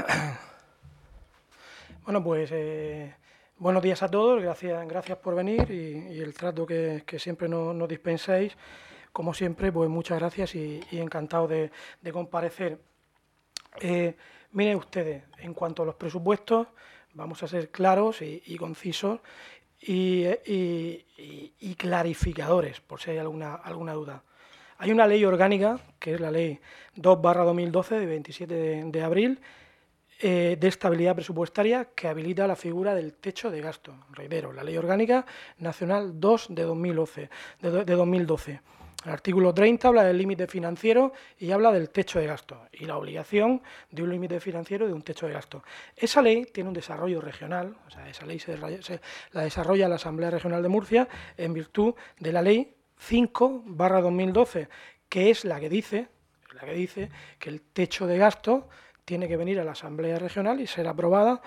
Bueno, pues buenos días a todos, gracias por venir y el trato que siempre nos dispensáis. Como siempre, pues muchas gracias y encantado de comparecer. Miren ustedes, en cuanto a los presupuestos, vamos a ser claros y concisos y clarificadores, por si hay alguna duda. Hay una ley orgánica, que es la ley 2/2012, de 27 de abril, de estabilidad presupuestaria, que habilita la figura del techo de gasto. Reitero, la Ley Orgánica Nacional 2 de 2012. El artículo 30 habla del límite financiero y habla del techo de gasto y la obligación de un límite financiero y de un techo de gasto. Esa ley tiene un desarrollo regional, o sea, esa ley la desarrolla la Asamblea Regional de Murcia en virtud de la Ley 5/2012, que es la que dice que el techo de gasto tiene que venir a la Asamblea Regional y ser aprobada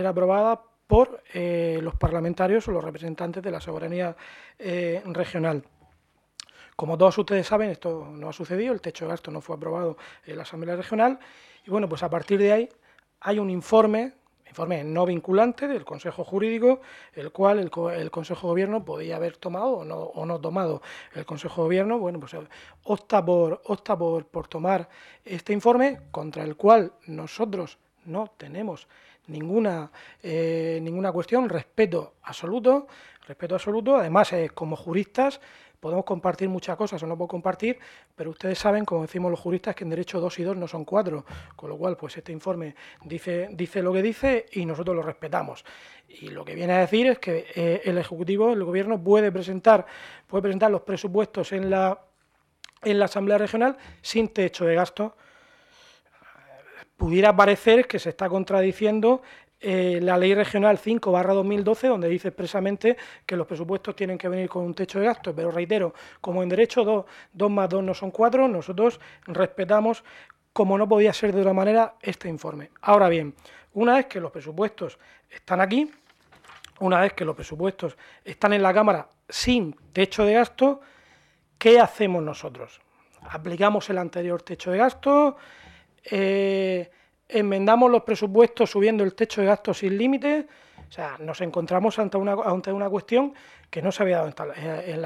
por los parlamentarios o los representantes de la soberanía regional. Como todos ustedes saben, esto no ha sucedido, el techo de gasto no fue aprobado en la Asamblea Regional y bueno, pues a partir de ahí hay un informe no vinculante del Consejo Jurídico, el cual el Consejo de Gobierno podía haber tomado o no tomado. El Consejo de Gobierno, bueno, pues opta por tomar este informe, contra el cual nosotros no tenemos ninguna cuestión, respeto absoluto. Además, como juristas, podemos compartir muchas cosas o no puedo compartir, pero ustedes saben, como decimos los juristas, que en derecho 2 y 2 no son 4, con lo cual pues este informe dice lo que dice y nosotros lo respetamos. Y lo que viene a decir es que el Ejecutivo, el Gobierno, puede presentar los presupuestos en la Asamblea Regional sin techo de gasto. Pudiera parecer que se está contradiciendo la Ley Regional 5/2012, donde dice expresamente que los presupuestos tienen que venir con un techo de gasto, pero reitero, como en derecho 2 más 2 no son 4, nosotros respetamos, como no podía ser de otra manera, este informe. Ahora bien, una vez que los presupuestos están aquí, una vez que los presupuestos están en la Cámara sin techo de gasto, ¿qué hacemos nosotros? ¿Aplicamos el anterior techo de gasto? ¿Enmendamos los presupuestos subiendo el techo de gasto sin límite? O sea, nos encontramos ante una cuestión que no se había dado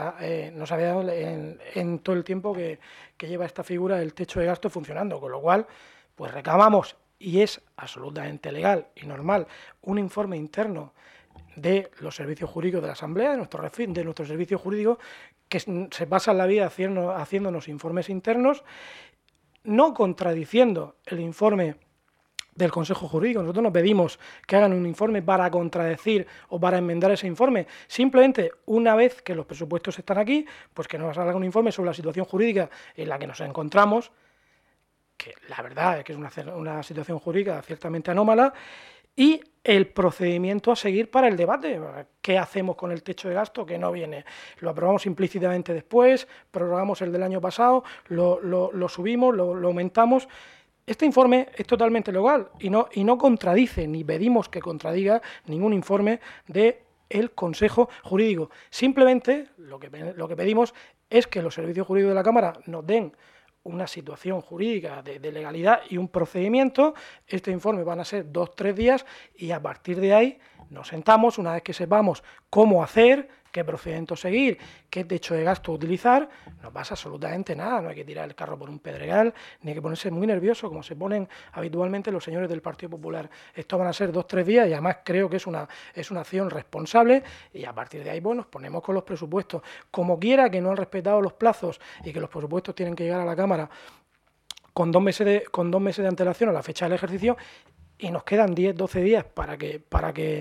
en todo el tiempo que lleva esta figura del techo de gasto funcionando, con lo cual pues reclamamos, y es absolutamente legal y normal, un informe interno de los servicios jurídicos de la Asamblea, de nuestro servicio jurídico, que se pasan la vida haciéndonos informes internos, no contradiciendo el informe del Consejo Jurídico. Nosotros no pedimos que hagan un informe para contradecir o para enmendar ese informe. Simplemente, una vez que los presupuestos están aquí, pues que nos hagan un informe sobre la situación jurídica en la que nos encontramos, que la verdad es que es una situación jurídica ciertamente anómala, y el procedimiento a seguir para el debate. ¿Qué hacemos con el techo de gasto que no viene? ¿Lo aprobamos implícitamente después? ¿Prorrogamos el del año pasado? ¿Lo subimos? ¿Lo aumentamos? Este informe es totalmente legal y no contradice, ni pedimos que contradiga ningún informe del Consejo Jurídico. Simplemente lo que pedimos es que los servicios jurídicos de la Cámara nos den una situación jurídica de legalidad y un procedimiento. Este informe van a ser 2-3 días y a partir de ahí nos sentamos, una vez que sepamos cómo hacer, qué procedimiento seguir, qué techo de gasto utilizar, no pasa absolutamente nada, no hay que tirar el carro por un pedregal, ni hay que ponerse muy nervioso como se ponen habitualmente los señores del Partido Popular. Esto van a ser 2-3 días y además creo que es una acción responsable y a partir de ahí pues, nos ponemos con los presupuestos. Como quiera que no han respetado los plazos y que los presupuestos tienen que llegar a la Cámara con 2 meses de antelación a la fecha del ejercicio, y nos quedan 10-12 días para que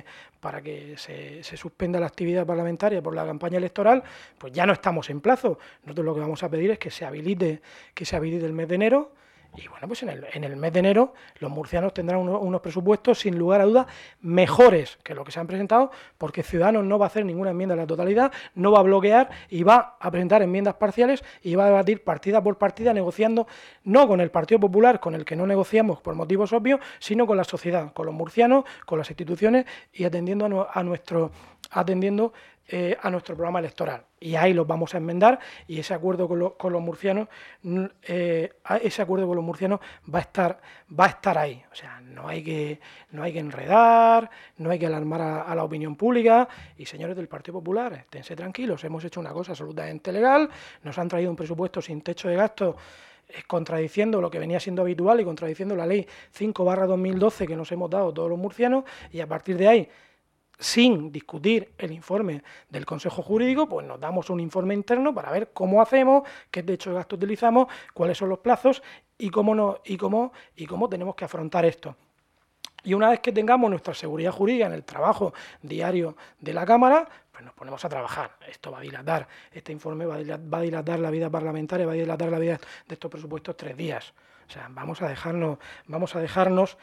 se suspenda la actividad parlamentaria por la campaña electoral, pues ya no estamos en plazo. Nosotros lo que vamos a pedir es que se habilite el mes de enero. Y bueno, pues en el mes de enero los murcianos tendrán unos presupuestos sin lugar a dudas mejores que lo que se han presentado, porque Ciudadanos no va a hacer ninguna enmienda a la totalidad, no va a bloquear y va a presentar enmiendas parciales y va a debatir partida por partida, negociando no con el Partido Popular, con el que no negociamos por motivos obvios, sino con la sociedad, con los murcianos, con las instituciones y atendiendo a nuestro programa electoral. Y ahí los vamos a enmendar y ese acuerdo con los murcianos, ese acuerdo con los murcianos va a estar ahí. O sea, no hay que enredar, no hay que alarmar a la opinión pública. Y señores del Partido Popular, esténse tranquilos, hemos hecho una cosa absolutamente legal, nos han traído un presupuesto sin techo de gasto, contradiciendo lo que venía siendo habitual y contradiciendo la ley 5/2012 que nos hemos dado todos los murcianos, y a partir de ahí, sin discutir el informe del Consejo Jurídico, pues nos damos un informe interno para ver cómo hacemos, qué techo de gasto utilizamos, cuáles son los plazos y cómo tenemos que afrontar esto. Y una vez que tengamos nuestra seguridad jurídica en el trabajo diario de la Cámara, pues nos ponemos a trabajar. Esto va a dilatar, este informe va a dilatar la vida parlamentaria, va a dilatar la vida de estos presupuestos 3 días. O sea, vamos a dejarnos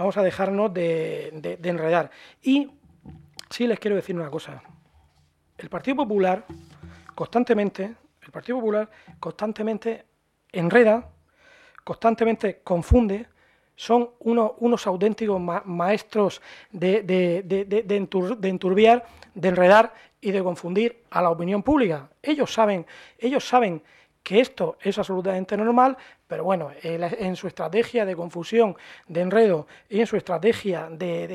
de enredar. Y sí les quiero decir una cosa. El Partido Popular constantemente enreda, constantemente confunde. Son unos auténticos maestros de enturbiar, de enredar y de confundir a la opinión pública. Ellos saben que esto es absolutamente normal, pero bueno, en su estrategia de confusión, de enredo y en su estrategia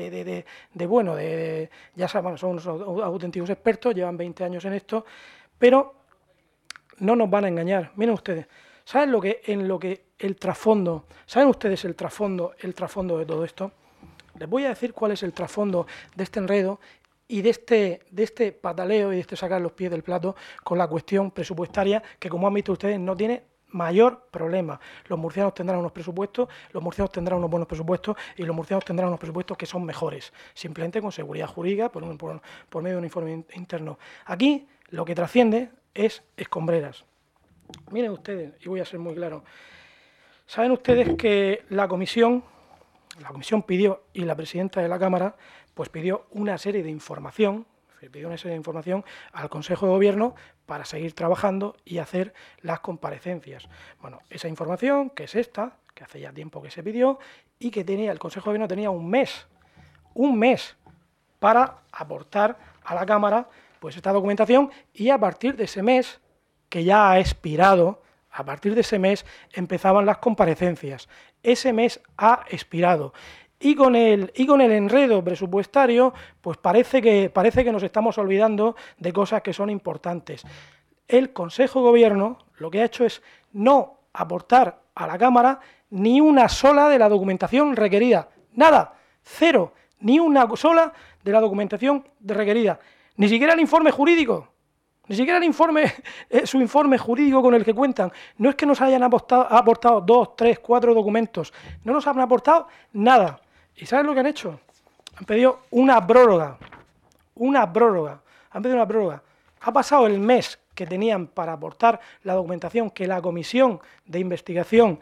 ya saben, son unos auténticos expertos, llevan 20 años en esto, pero no nos van a engañar. Miren ustedes, ¿saben el trasfondo? ¿Saben ustedes el trasfondo de todo esto? Les voy a decir cuál es el trasfondo de este enredo y de este pataleo y de este sacar los pies del plato con la cuestión presupuestaria, que como han visto ustedes no tiene mayor problema. Los murcianos tendrán unos presupuestos, los murcianos tendrán unos buenos presupuestos y los murcianos tendrán unos presupuestos que son mejores, simplemente con seguridad jurídica por medio de un informe interno. Aquí lo que trasciende es escombreras. Miren ustedes, y voy a ser muy claro, saben ustedes que la comisión pidió, y la presidenta de la Cámara, pues pidió una serie de información al Consejo de Gobierno para seguir trabajando y hacer las comparecencias. Bueno, esa información, que es esta, que hace ya tiempo que se pidió, y que el Consejo de Gobierno tenía un mes para aportar a la Cámara pues esta documentación, y a partir de ese mes, que ya ha expirado, a partir de ese mes empezaban las comparecencias. Ese mes ha expirado. Y con el enredo presupuestario, pues parece que nos estamos olvidando de cosas que son importantes. El Consejo de Gobierno lo que ha hecho es no aportar a la Cámara ni una sola de la documentación requerida. Nada, cero, ni una sola de la documentación requerida. Ni siquiera el informe jurídico. Ni siquiera su informe jurídico con el que cuentan. No es que nos hayan aportado 2, 3, 4 documentos. No nos han aportado nada. ¿Y saben lo que han hecho? Han pedido una prórroga. Han pedido una prórroga. Ha pasado el mes que tenían para aportar la documentación que la comisión de investigación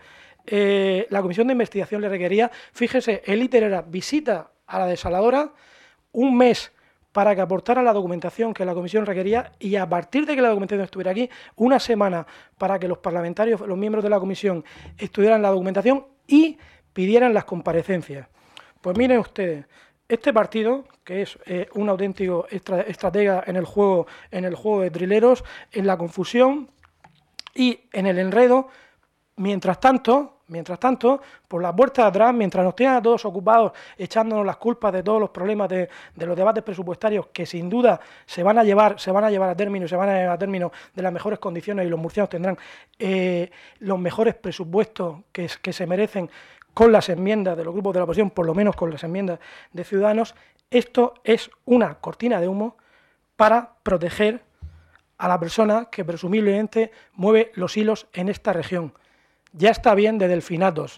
le requería. Fíjese, el íter era visita a la desaladora, un mes para que aportara la documentación que la comisión requería, y a partir de que la documentación estuviera aquí, una semana para que los parlamentarios, los miembros de la comisión, estudiaran la documentación y pidieran las comparecencias. Pues miren ustedes, este partido, que es un auténtico estratega en el juego de trileros, en la confusión y en el enredo, mientras tanto, por la puerta de atrás, mientras nos tienen a todos ocupados echándonos las culpas de todos los problemas de los debates presupuestarios, que sin duda se van a llevar a término de las mejores condiciones, y los murcianos tendrán los mejores presupuestos que se merecen con las enmiendas de los grupos de la oposición, por lo menos con las enmiendas de Ciudadanos. Esto es una cortina de humo para proteger a la persona que presumiblemente mueve los hilos en esta región. Ya está bien de delfinatos.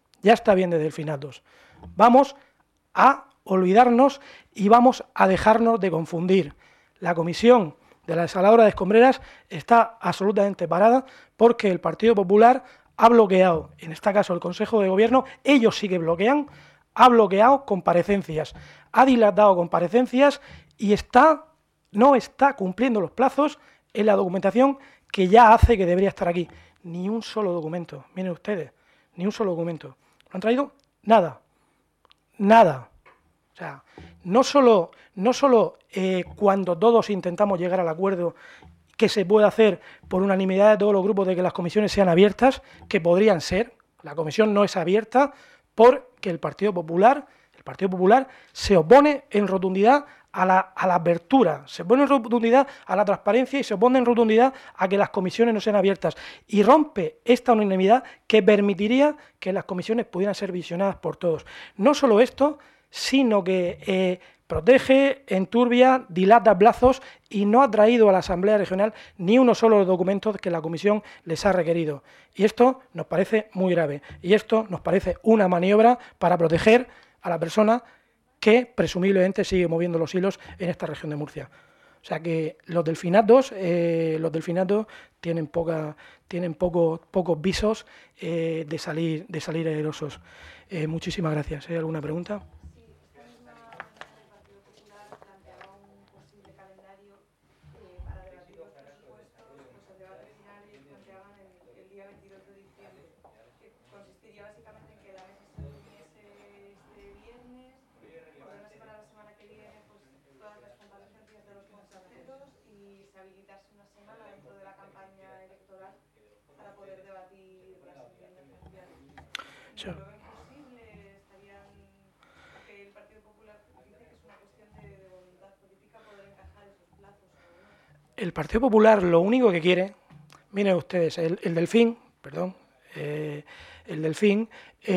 Vamos a olvidarnos y vamos a dejarnos de confundir. La comisión de la desaladora de Escombreras está absolutamente parada porque el Partido Popular ha bloqueado, en este caso el Consejo de Gobierno, ellos sí que bloquean, ha bloqueado comparecencias, ha dilatado comparecencias y no está cumpliendo los plazos en la documentación que ya hace que debería estar aquí. Ni un solo documento, miren ustedes, ni un solo documento. ¿No han traído? Nada. sea, no solo cuando todos intentamos llegar al acuerdo que se puede hacer por unanimidad de todos los grupos de que las comisiones sean abiertas, que podrían ser. La comisión no es abierta porque el Partido Popular se opone en rotundidad a la apertura, se opone en rotundidad a la transparencia y se opone en rotundidad a que las comisiones no sean abiertas. Y rompe esta unanimidad que permitiría que las comisiones pudieran ser visionadas por todos. No solo esto, sino que protege, enturbia, dilata plazos y no ha traído a la Asamblea Regional ni uno solo de los documentos que la Comisión les ha requerido. Y esto nos parece muy grave. Y esto nos parece una maniobra para proteger a la persona que presumiblemente sigue moviendo los hilos en esta región de Murcia. O sea que los delfinatos tienen pocos visos de salir airosos. Muchísimas gracias. ¿Hay alguna pregunta? Sí. El Partido Popular lo único que quiere, miren ustedes, el Delfín, perdón, el Delfín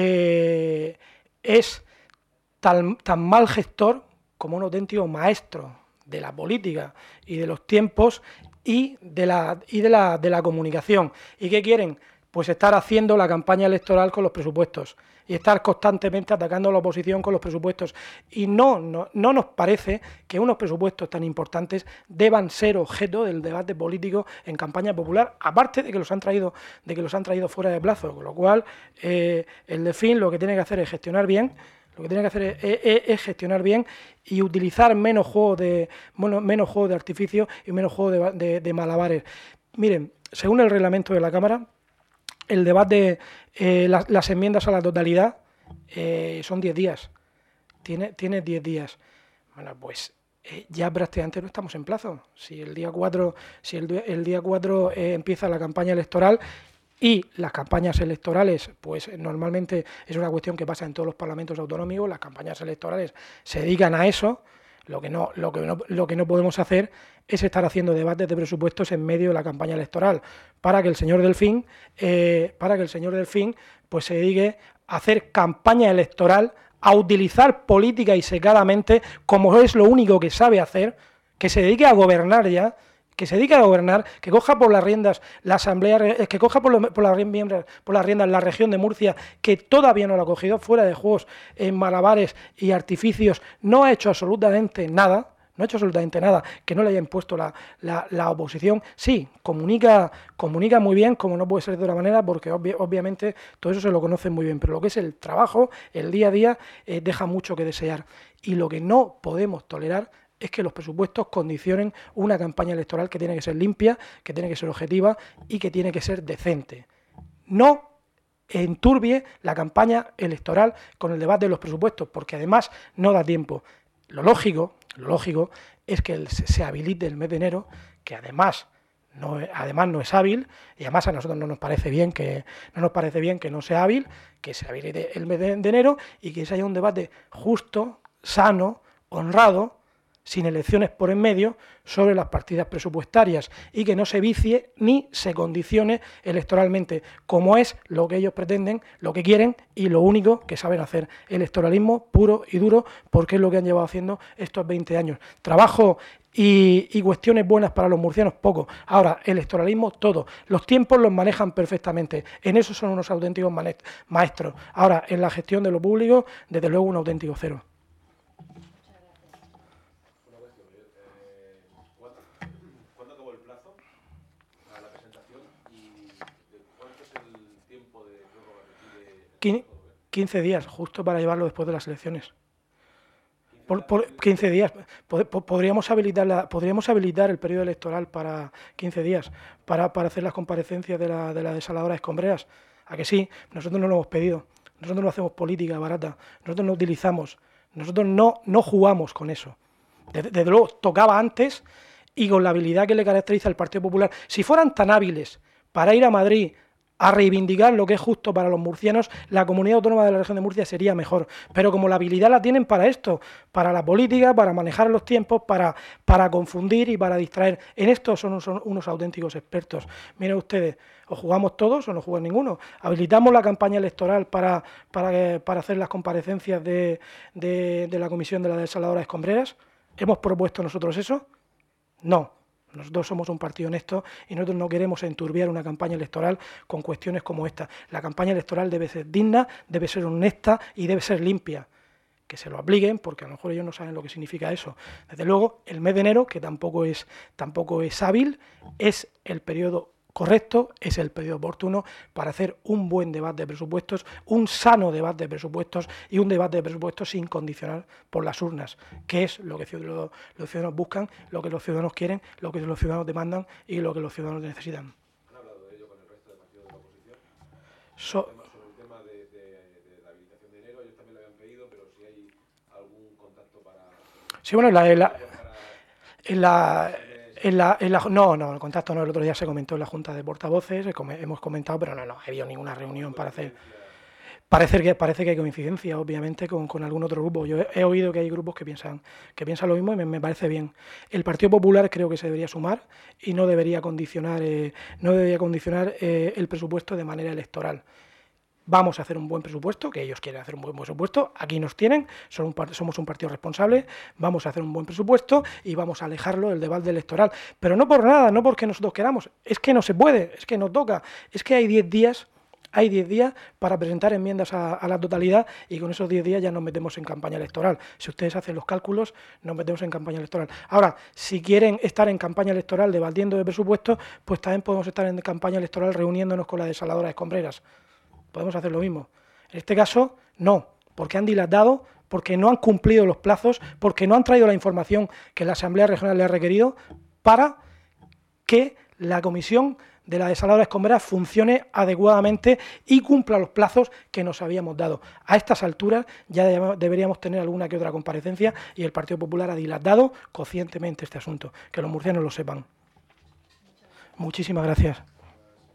es tan mal gestor como un auténtico maestro de la política y de los tiempos y de la comunicación. ¿Y qué quieren? Pues estar haciendo la campaña electoral con los presupuestos y estar constantemente atacando a la oposición con los presupuestos. Y no nos parece que unos presupuestos tan importantes deban ser objeto del debate político en campaña popular, aparte de que los han traído fuera de plazo, con lo cual el Delfín lo que tiene que hacer es gestionar bien. Lo que tiene que hacer es gestionar bien y utilizar menos juegos de artificio y menos juegos de malabares. Miren, según el reglamento de la Cámara, el debate, las enmiendas a la totalidad son 10 días. Tiene 10 días. Bueno, pues ya prácticamente no estamos en plazo. Si el día 4, empieza la campaña electoral. Y las campañas electorales, pues normalmente es una cuestión que pasa en todos los parlamentos autonómicos, las campañas electorales se dedican a eso, lo que no podemos hacer es estar haciendo debates de presupuestos en medio de la campaña electoral, para que el señor Delfín pues se dedique a hacer campaña electoral, a utilizar política y secadamente, como es lo único que sabe hacer, que se dedique a gobernar ya, que coja por las riendas la Asamblea, que coja por las riendas la región de Murcia, que todavía no lo ha cogido, fuera de juegos en malabares y artificios, no ha hecho absolutamente nada, que no le haya impuesto la oposición. Sí, comunica muy bien, como no puede ser de otra manera, porque obviamente todo eso se lo conocen muy bien, pero lo que es el trabajo, el día a día, deja mucho que desear. Y lo que no podemos tolerar es que los presupuestos condicionen una campaña electoral que tiene que ser limpia, que tiene que ser objetiva y que tiene que ser decente. No enturbie la campaña electoral con el debate de los presupuestos, porque además no da tiempo. Lo lógico es que se habilite el mes de enero, que además no es hábil, y además a nosotros no nos parece bien que no sea hábil, que se habilite el mes de enero y que se haya un debate justo, sano, honrado, sin elecciones por en medio, sobre las partidas presupuestarias y que no se vicie ni se condicione electoralmente, como es lo que ellos pretenden, lo que quieren y lo único que saben hacer, electoralismo puro y duro, porque es lo que han llevado haciendo estos 20 años. Trabajo y cuestiones buenas para los murcianos, poco. Ahora, electoralismo, todo. Los tiempos los manejan perfectamente. En eso son unos auténticos maestros. Ahora, en la gestión de lo público, desde luego un auténtico cero. ¿Cuándo acabó el plazo para la presentación y cuánto es el tiempo de prórroga que pide? 15 días, justo para llevarlo después de las elecciones. Por 15 días. Podríamos habilitar el periodo electoral para 15 días, para hacer las comparecencias de la desaladora Escombreras. ¿A que sí? Nosotros no lo hemos pedido. Nosotros no hacemos política barata. Nosotros no utilizamos Nosotros no jugamos con eso. Desde luego, tocaba antes y con la habilidad que le caracteriza al Partido Popular. Si fueran tan hábiles para ir a Madrid a reivindicar lo que es justo para los murcianos, la comunidad autónoma de la región de Murcia sería mejor. Pero como la habilidad la tienen para esto, para la política, para manejar los tiempos, para confundir y para distraer. En esto son unos auténticos expertos. Miren ustedes, o jugamos todos o no juega ninguno. Habilitamos la campaña electoral para hacer las comparecencias de la comisión de la desaladora de escombreras. ¿Hemos propuesto nosotros eso? No. Nosotros somos un partido honesto y nosotros no queremos enturbiar una campaña electoral con cuestiones como esta. La campaña electoral debe ser digna, debe ser honesta y debe ser limpia. Que se lo apliquen, porque a lo mejor ellos no saben lo que significa eso. Desde luego, el mes de enero, que tampoco es hábil, es el periodo correcto, es el periodo oportuno para hacer un buen debate de presupuestos, un sano debate de presupuestos y un debate de presupuestos sin condicionar por las urnas, que es lo que los ciudadanos buscan, lo que los ciudadanos quieren, lo que los ciudadanos demandan y lo que los ciudadanos necesitan. ¿Han hablado de ello con el resto de partidos de la oposición? Sobre el tema de la habilitación de enero, ellos también lo habían pedido, pero si hay algún contacto para... Sí, bueno, el contacto no, el otro día se comentó en la Junta de Portavoces, hemos comentado, pero no ha habido ninguna reunión para hacer. Parece que hay coincidencia, obviamente, con algún otro grupo. Yo he oído que hay grupos que piensan lo mismo y me parece bien. El Partido Popular creo que se debería sumar y no debería condicionar el presupuesto de manera electoral. Vamos a hacer un buen presupuesto, que ellos quieren hacer un buen presupuesto, aquí nos tienen, somos un partido responsable, vamos a hacer un buen presupuesto y vamos a alejarlo del debate electoral. Pero no por nada, no porque nosotros queramos, es que no se puede, es que no toca, es que hay 10 días para presentar enmiendas a la totalidad y con esos 10 días ya nos metemos en campaña electoral. Si ustedes hacen los cálculos, nos metemos en campaña electoral. Ahora, si quieren estar en campaña electoral debatiendo de presupuestos, pues también podemos estar en campaña electoral reuniéndonos con la desaladora de escombreras. Podemos hacer lo mismo. En este caso, no, porque han dilatado, porque no han cumplido los plazos, porque no han traído la información que la Asamblea Regional le ha requerido para que la comisión de la desaladora de escombreras funcione adecuadamente y cumpla los plazos que nos habíamos dado. A estas alturas ya deberíamos tener alguna que otra comparecencia y el Partido Popular ha dilatado conscientemente este asunto. Que los murcianos lo sepan. Muchísimas gracias.